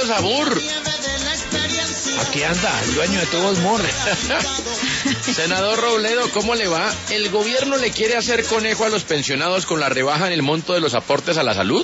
Sabur. Aquí anda, el dueño de todos Mor. Senador Robledo, ¿cómo le va? ¿El gobierno le quiere hacer conejo a los pensionados con la rebaja en el monto de los aportes a la salud?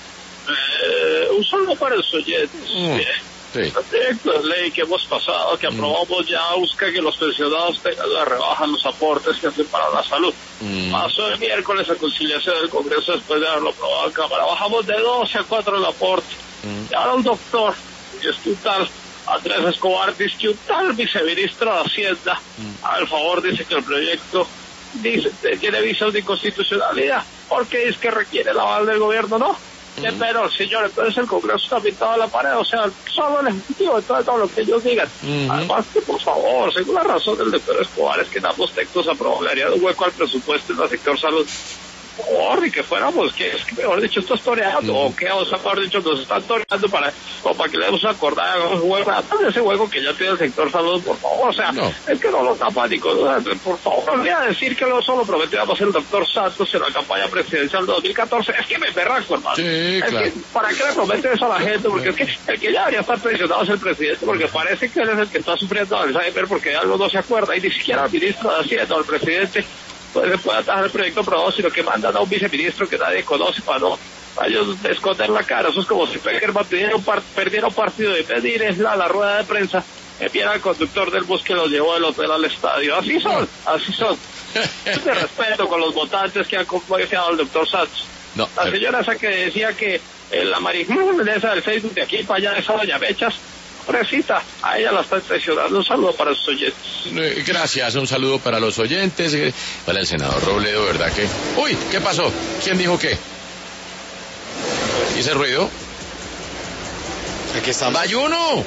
Un saludo para los oyentes. Sí. El proyecto de ley que hemos pasado, que aprobamos ya, busca que los pensionados tengan la rebaja en los aportes que hacen para la salud. Pasó el miércoles a conciliación del Congreso después de haberlo aprobado en Cámara. Bajamos de 12 a 4 el aporte. Y ahora un doctor, que es un tal Andrés Escobar, dice que un tal viceministro de Hacienda, al favor, dice que el proyecto tiene visos de inconstitucionalidad, porque es que requiere el aval del gobierno, ¿no? Pero, señor, entonces el Congreso está pintado a la pared, o sea, solo el Ejecutivo, entonces todo lo que ellos digan. Además que, por favor, según la razón del doctor Escobar, es que en ambos textos aprobaría un hueco al presupuesto en el sector salud. Por favor, y que fuéramos, que es que mejor dicho, esto es toreando, o que, o sea, mejor dicho, nos están toreando para que le demos una acordada, hagamos un hueco, ese hueco que ya tiene el sector salud, por favor, o sea, es que no lo tapa ni con, por favor, voy a decir que lo solo prometíamos el doctor Santos en la campaña presidencial 2014, es que me berraco, hermano. Sí, claro. Es que, ¿para qué le prometen eso a la gente? Porque es que el que ya debería estar presionado es el presidente, porque parece que él es el que está sufriendo Alzheimer, porque algo no se acuerda, y ni siquiera el ministro de Hacienda o el presidente pues se puede atajar el proyecto aprobado, sino que mandan a un viceministro que nadie conoce para ellos esconder la cara. Eso es como si Peckerman perdiera un partido de pedir la rueda de prensa, enviar al conductor del bus que los llevó del hotel al estadio. Así son. De respeto con los votantes que han confiado al doctor Santos. La señora esa que decía que la marihuana esa del Facebook de aquí para allá, esa doña Mechas, pobrecita, a ella la está traicionando. Un saludo para sus oyentes. Gracias, un saludo para los oyentes, para el senador Robledo, ¿verdad que? Uy, ¿qué pasó? ¿Quién dijo qué? ¿Hice ruido? Aquí estamos. ¡Bayuno!